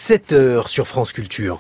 7h sur France Culture.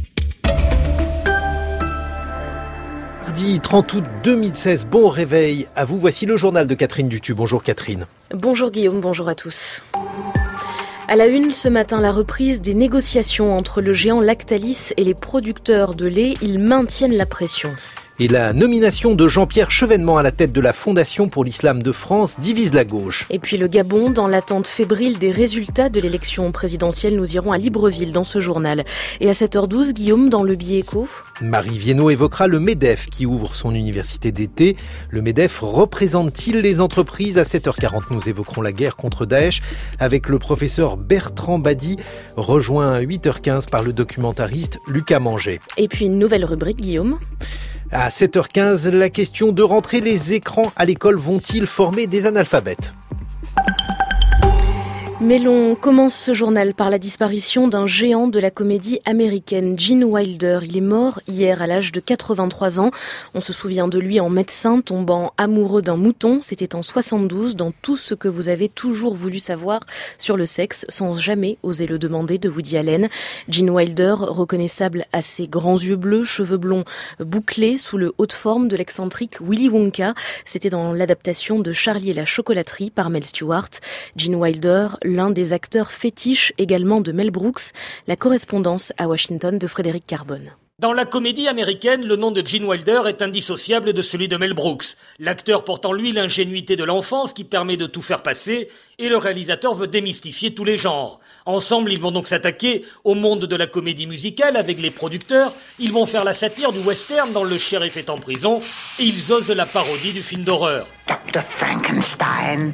Mardi 30 août 2016, bon réveil à vous. Voici le journal de Catherine Dutu. Bonjour Catherine. Bonjour Guillaume, bonjour à tous. À la une, ce matin, la reprise des négociations entre le géant Lactalis et les producteurs de lait. Ils maintiennent la pression. Et la nomination de Jean-Pierre Chevènement à la tête de la Fondation pour l'Islam de France divise la gauche. Et puis le Gabon, dans l'attente fébrile des résultats de l'élection présidentielle, nous irons à Libreville dans ce journal. Et à 7h12, Guillaume, dans le billet écho. Marie Viennot évoquera le MEDEF qui ouvre son université d'été. Le MEDEF représente-t-il les entreprises ? À 7h40, nous évoquerons la guerre contre Daesh avec le professeur Bertrand Badi, rejoint à 8h15 par le documentariste Lucas Manger. Et puis une nouvelle rubrique, Guillaume. À 7h15, la question de rentrée, les écrans à l'école vont-ils former des analphabètes ? Mais l'on commence ce journal par la disparition d'un géant de la comédie américaine, Gene Wilder. Il est mort hier à l'âge de 83 ans. On se souvient de lui en médecin tombant amoureux d'un mouton. C'était en 72 dans Tout ce que vous avez toujours voulu savoir sur le sexe sans jamais oser le demander de Woody Allen. Gene Wilder, reconnaissable à ses grands yeux bleus, cheveux blonds bouclés sous le haut de forme de l'excentrique Willy Wonka. C'était dans l'adaptation de Charlie et la chocolaterie par Mel Stewart. Gene Wilder, l'un des acteurs fétiches également de Mel Brooks, la correspondance à Washington de Frédéric Carbone. Dans la comédie américaine, le nom de Gene Wilder est indissociable de celui de Mel Brooks. L'acteur porte en lui l'ingénuité de l'enfance qui permet de tout faire passer et le réalisateur veut démystifier tous les genres. Ensemble, ils vont donc s'attaquer au monde de la comédie musicale avec les producteurs. Ils vont faire la satire du western dans Le shérif est en prison et ils osent la parodie du film d'horreur. Dr. Frankenstein.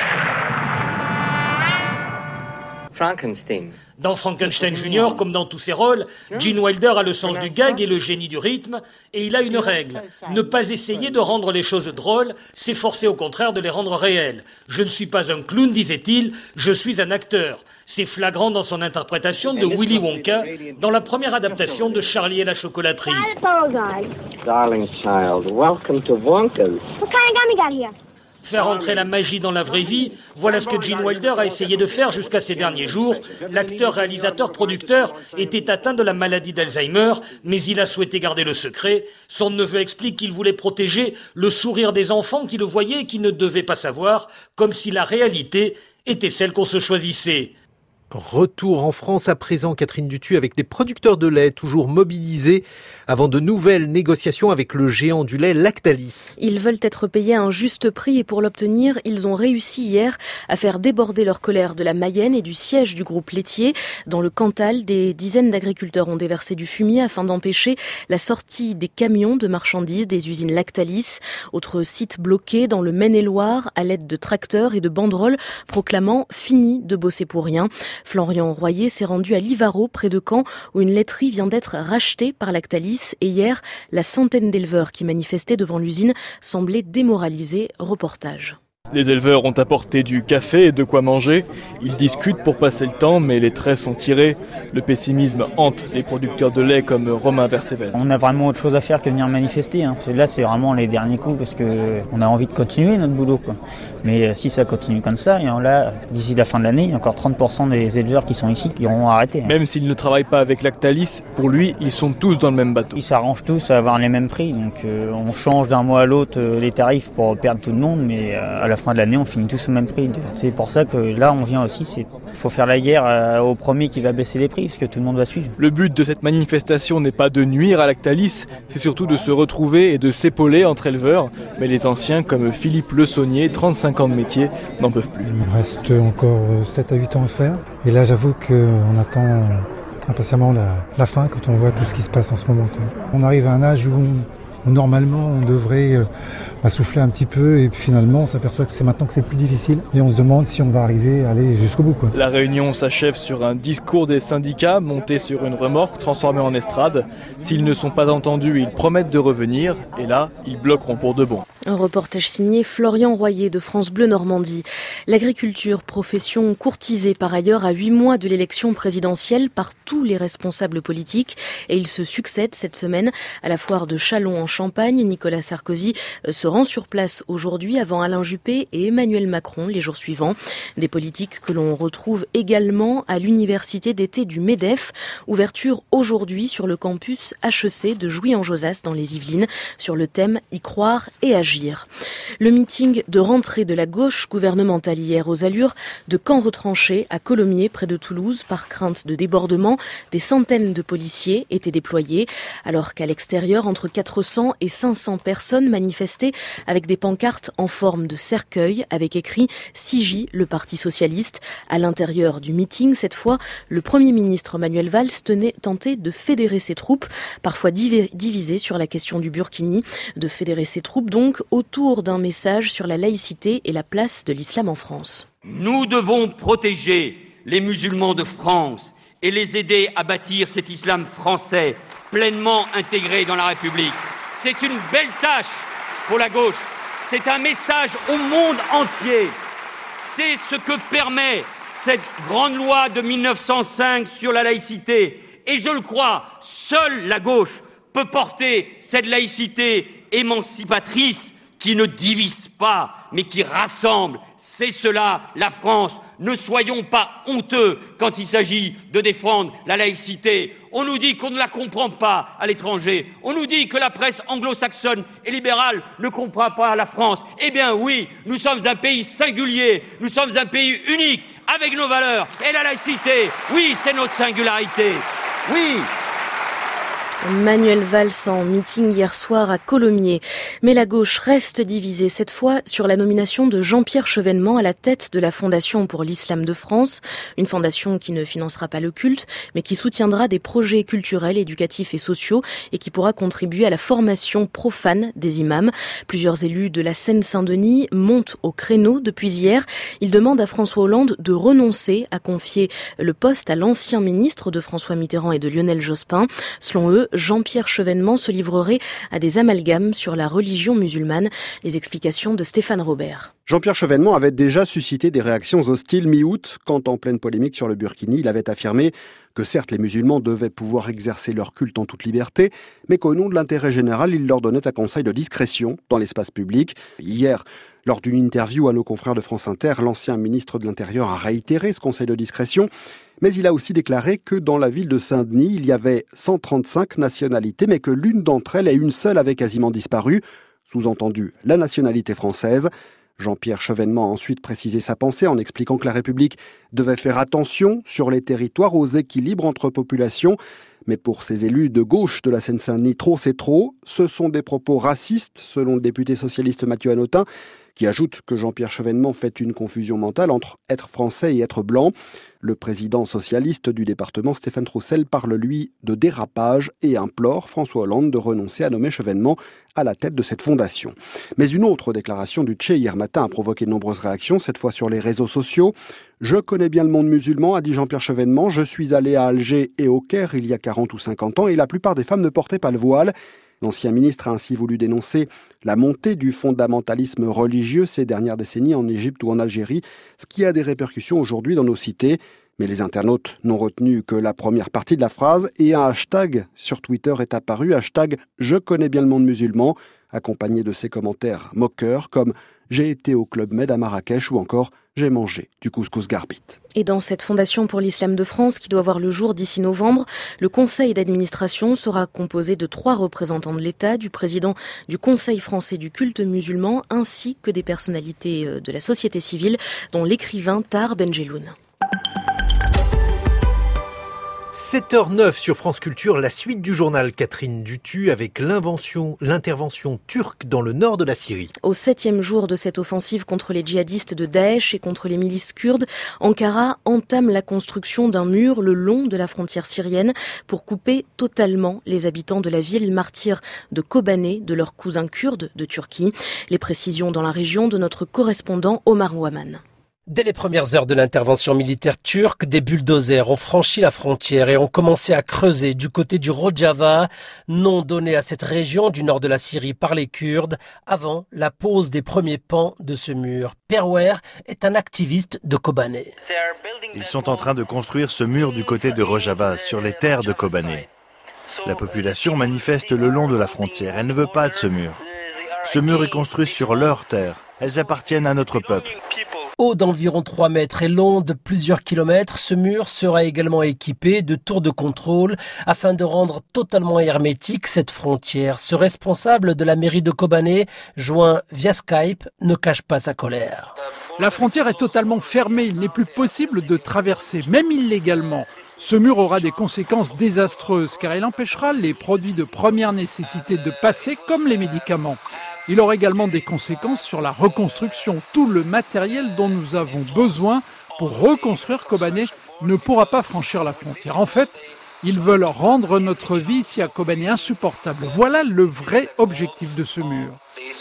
Frankenstein. Dans Frankenstein Junior, comme dans tous ses rôles, Gene Wilder a le sens du gag et le génie du rythme, et il a une règle. Ne pas essayer de rendre les choses drôles, s'efforcer au contraire de les rendre réelles. Je ne suis pas un clown, disait-il, je suis un acteur. C'est flagrant dans son interprétation de Willy Wonka, dans la première adaptation de Charlie et la chocolaterie. Darling child, welcome to Wonka's. What kind of gum you got here? Faire entrer la magie dans la vraie vie, voilà ce que Gene Wilder a essayé de faire jusqu'à ces derniers jours. L'acteur, réalisateur, producteur était atteint de la maladie d'Alzheimer, mais il a souhaité garder le secret. Son neveu explique qu'il voulait protéger le sourire des enfants qui le voyaient et qui ne devaient pas savoir, comme si la réalité était celle qu'on se choisissait. Retour en France à présent, Catherine Dutu, avec les producteurs de lait toujours mobilisés avant de nouvelles négociations avec le géant du lait Lactalis. Ils veulent être payés à un juste prix et pour l'obtenir, ils ont réussi hier à faire déborder leur colère de la Mayenne et du siège du groupe laitier. Dans le Cantal, des dizaines d'agriculteurs ont déversé du fumier afin d'empêcher la sortie des camions de marchandises des usines Lactalis. Autre site bloqué dans le Maine-et-Loire à l'aide de tracteurs et de banderoles proclamant « Fini de bosser pour rien ». Florian Royer s'est rendu à Livaro, près de Caen, où une laiterie vient d'être rachetée par Lactalis. Et hier, la centaine d'éleveurs qui manifestaient devant l'usine semblaient démoralisés. Reportage. Les éleveurs ont apporté du café et de quoi manger. Ils discutent pour passer le temps, mais les traits sont tirés. Le pessimisme hante les producteurs de lait comme Romain Verseven. On a vraiment autre chose à faire que venir manifester. Là, c'est vraiment les derniers coups parce qu'on a envie de continuer notre boulot, quoi. Mais si ça continue comme ça, là, d'ici la fin de l'année, il y a encore 30% des éleveurs qui sont ici qui auront arrêté. Même s'ils ne travaillent pas avec Lactalis, pour lui, ils sont tous dans le même bateau. Ils s'arrangent tous à avoir les mêmes prix. Donc on change d'un mois à l'autre les tarifs pour perdre tout le monde, mais à la fin de l'année, on finit tous au même prix. C'est pour ça que là, on vient aussi, il faut faire la guerre au premier qui va baisser les prix, parce que tout le monde va suivre. Le but de cette manifestation n'est pas de nuire à Lactalis, c'est surtout de se retrouver et de s'épauler entre éleveurs. Mais les anciens, comme Philippe Le Saunier, 35 ans de métier, n'en peuvent plus. Il me reste encore 7 à 8 ans à faire. Et là, j'avoue qu'on attend impatiemment la fin quand on voit tout ce qui se passe en ce moment, quoi. On arrive à un âge où normalement on devrait souffler un petit peu et puis finalement on s'aperçoit que c'est maintenant que c'est plus difficile et on se demande si on va arriver à aller jusqu'au bout, quoi. La réunion s'achève sur un discours des syndicats monté sur une remorque transformée en estrade. S'ils ne sont pas entendus, ils promettent de revenir et là, ils bloqueront pour de bon. Un reportage signé Florian Royer de France Bleu Normandie. L'agriculture, profession courtisée par ailleurs à 8 mois de l'élection présidentielle par tous les responsables politiques et ils se succèdent cette semaine à la foire de Châlons en Champagne. Nicolas Sarkozy se rend sur place aujourd'hui avant Alain Juppé et Emmanuel Macron les jours suivants. Des politiques que l'on retrouve également à l'université d'été du MEDEF. Ouverture aujourd'hui sur le campus HEC de Jouy-en-Josas dans les Yvelines sur le thème « Y croire et agir ». Le meeting de rentrée de la gauche gouvernementale hier aux allures de camps retranchés à Colomiers près de Toulouse par crainte de débordement. Des centaines de policiers étaient déployés alors qu'à l'extérieur entre 400 et 500 personnes manifestaient avec des pancartes en forme de cercueil avec écrit CIJ, le Parti socialiste. À l'intérieur du meeting, cette fois, le Premier ministre Manuel Valls tentait de fédérer ses troupes, parfois divisées sur la question du Burkini, de fédérer ses troupes donc autour d'un message sur la laïcité et la place de l'islam en France. Nous devons protéger les musulmans de France et les aider à bâtir cet islam français pleinement intégré dans la République. C'est une belle tâche pour la gauche. C'est un message au monde entier. C'est ce que permet cette grande loi de 1905 sur la laïcité. Et je le crois, seule la gauche peut porter cette laïcité émancipatrice qui ne divise pas, mais qui rassemble. C'est cela, la France. Ne soyons pas honteux quand il s'agit de défendre la laïcité. On nous dit qu'on ne la comprend pas à l'étranger. On nous dit que la presse anglo-saxonne et libérale ne comprend pas la France. Eh bien oui, nous sommes un pays singulier. Nous sommes un pays unique, avec nos valeurs. Et la laïcité, oui, c'est notre singularité. Oui. Manuel Valls en meeting hier soir à Colomiers. Mais la gauche reste divisée, cette fois sur la nomination de Jean-Pierre Chevènement à la tête de la Fondation pour l'Islam de France. Une fondation qui ne financera pas le culte, mais qui soutiendra des projets culturels, éducatifs et sociaux et qui pourra contribuer à la formation profane des imams. Plusieurs élus de la Seine-Saint-Denis montent au créneau depuis hier. Ils demandent à François Hollande de renoncer à confier le poste à l'ancien ministre de François Mitterrand et de Lionel Jospin. Selon eux, Jean-Pierre Chevènement se livrerait à des amalgames sur la religion musulmane. Les explications de Stéphane Robert. Jean-Pierre Chevènement avait déjà suscité des réactions hostiles mi-août quand, en pleine polémique sur le Burkini, il avait affirmé que certes les musulmans devaient pouvoir exercer leur culte en toute liberté, mais qu'au nom de l'intérêt général, il leur donnait un conseil de discrétion dans l'espace public. Hier, lors d'une interview à nos confrères de France Inter, l'ancien ministre de l'Intérieur a réitéré ce conseil de discrétion, mais il a aussi déclaré que dans la ville de Saint-Denis, il y avait 135 nationalités, mais que l'une d'entre elles et une seule avait quasiment disparu, sous-entendu la nationalité française. Jean-Pierre Chevènement a ensuite précisé sa pensée en expliquant que la République devait faire attention sur les territoires aux équilibres entre populations. Mais pour ces élus de gauche de la Seine-Saint-Denis, trop c'est trop. Ce sont des propos racistes, selon le député socialiste Mathieu Hanotin, qui ajoute que Jean-Pierre Chevènement fait une confusion mentale entre être français et être blanc. Le président socialiste du département, Stéphane Troussel, parle lui de dérapage et implore François Hollande de renoncer à nommer Chevènement à la tête de cette fondation. Mais une autre déclaration du Tché hier matin a provoqué de nombreuses réactions, cette fois sur les réseaux sociaux. « Je connais bien le monde musulman », a dit Jean-Pierre Chevènement. « Je suis allé à Alger et au Caire il y a 40 ou 50 ans et la plupart des femmes ne portaient pas le voile. » L'ancien ministre a ainsi voulu dénoncer la montée du fondamentalisme religieux ces dernières décennies en Égypte ou en Algérie, ce qui a des répercussions aujourd'hui dans nos cités. Mais les internautes n'ont retenu que la première partie de la phrase et un hashtag sur Twitter est apparu, hashtag « Je connais bien le monde musulman », accompagné de ces commentaires moqueurs comme « J'ai été au Club Med à Marrakech » ou encore « J'ai mangé du couscous garbit ». Et dans cette Fondation pour l'Islam de France, qui doit voir le jour d'ici novembre, le conseil d'administration sera composé de 3 représentants de l'État, du président du Conseil français du culte musulman, ainsi que des personnalités de la société civile, dont l'écrivain Tahar Benjeloun. 7h09 sur France Culture, la suite du journal Catherine Dutu avec l'intervention turque dans le nord de la Syrie. Au 7e jour de cette offensive contre les djihadistes de Daesh et contre les milices kurdes, Ankara entame la construction d'un mur le long de la frontière syrienne pour couper totalement les habitants de la ville martyre de Kobané de leurs cousins kurdes de Turquie. Les précisions dans la région de notre correspondant Omar Ouaman. Dès les premières heures de l'intervention militaire turque, des bulldozers ont franchi la frontière et ont commencé à creuser du côté du Rojava, nom donné à cette région du nord de la Syrie par les Kurdes, avant la pose des premiers pans de ce mur. Perwer est un activiste de Kobané. Ils sont en train de construire ce mur du côté de Rojava, sur les terres de Kobané. La population manifeste le long de la frontière. Elle ne veut pas de ce mur. Ce mur est construit sur leurs terres. Elles appartiennent à notre peuple. Haut d'environ 3 mètres et long de plusieurs kilomètres, ce mur sera également équipé de tours de contrôle afin de rendre totalement hermétique cette frontière. Ce responsable de la mairie de Kobané, joint via Skype, ne cache pas sa colère. La frontière est totalement fermée, il n'est plus possible de traverser, même illégalement. Ce mur aura des conséquences désastreuses car il empêchera les produits de première nécessité de passer comme les médicaments. Il aura également des conséquences sur la reconstruction. Tout le matériel dont nous avons besoin pour reconstruire Kobané ne pourra pas franchir la frontière. En fait, ils veulent rendre notre vie ici à Kobané insupportable. Voilà le vrai objectif de ce mur.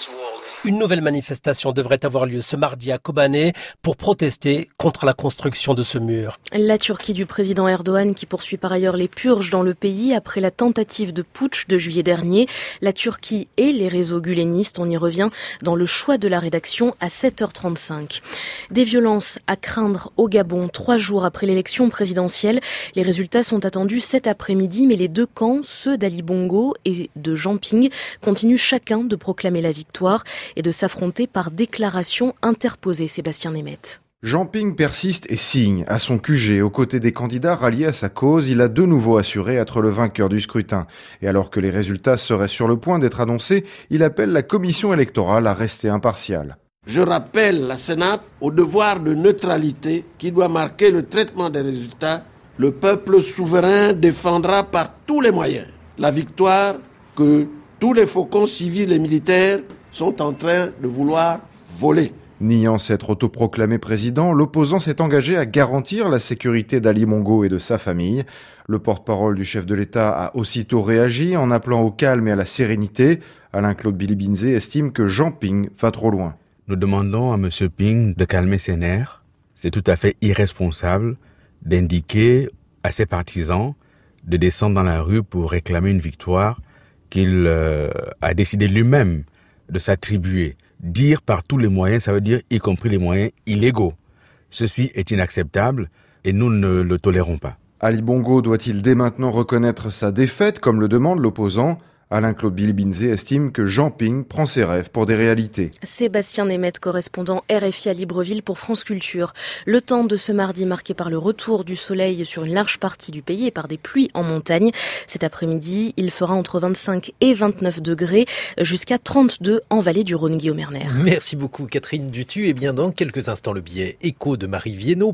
Une nouvelle manifestation devrait avoir lieu ce mardi à Kobané pour protester contre la construction de ce mur. La Turquie du président Erdogan qui poursuit par ailleurs les purges dans le pays après la tentative de putsch de juillet dernier. La Turquie et les réseaux gulenistes, on y revient dans le choix de la rédaction à 7h35. Des violences à craindre au Gabon 3 jours après l'élection présidentielle. Les résultats sont attendus cet après-midi, mais les deux camps, ceux d'Ali Bongo et de Jean Ping, continuent chacun de proclamer la victoire et de s'affronter par déclaration interposée. Sébastien Nemeth. Jean Ping persiste et signe. À son QG, aux côtés des candidats ralliés à sa cause, il a de nouveau assuré être le vainqueur du scrutin. Et alors que les résultats seraient sur le point d'être annoncés, il appelle la commission électorale à rester impartiale. Je rappelle la Sénat au devoir de neutralité qui doit marquer le traitement des résultats. Le peuple souverain défendra par tous les moyens la victoire que tous les faucons civils et militaires sont en train de vouloir voler. Niant s'être autoproclamé président, l'opposant s'est engagé à garantir la sécurité d'Ali Bongo et de sa famille. Le porte-parole du chef de l'État a aussitôt réagi en appelant au calme et à la sérénité. Alain-Claude Bilibinzé estime que Jean Ping va trop loin. Nous demandons à M. Ping de calmer ses nerfs. C'est tout à fait irresponsable d'indiquer à ses partisans de descendre dans la rue pour réclamer une victoire qu'il a décidé lui-même de s'attribuer. Dire par tous les moyens, ça veut dire y compris les moyens illégaux. Ceci est inacceptable et nous ne le tolérons pas. Ali Bongo doit-il dès maintenant reconnaître sa défaite, comme le demande l'opposant ? Alain-Claude Bilibinzé estime que Jean Ping prend ses rêves pour des réalités. Sébastien Nemeth, correspondant RFI à Libreville pour France Culture. Le temps de ce mardi marqué par le retour du soleil sur une large partie du pays et par des pluies en montagne. Cet après-midi, il fera entre 25 et 29 degrés, jusqu'à 32 en vallée du Rhône. Guillaume Erner. Merci beaucoup Catherine Dutu. Et bien dans quelques instants, le billet écho de Marie Viennot.